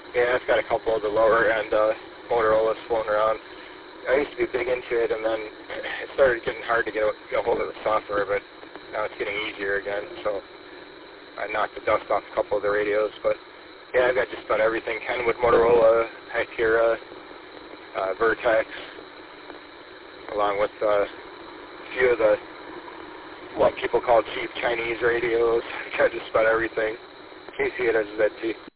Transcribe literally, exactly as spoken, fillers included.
Yeah, I've got a couple of the lower end uh, Motorola's floating around. I used to be big into it, and then it started getting hard to get a, get a hold of the software, but now it's getting easier again, so I knocked the dust off a couple of the radios. But yeah, I've got just about everything. Kenwood, Motorola, Hytera, uh, Vertex, along with uh, a few of the what people call cheap Chinese radios. I've got just about everything. K C eight has Z T.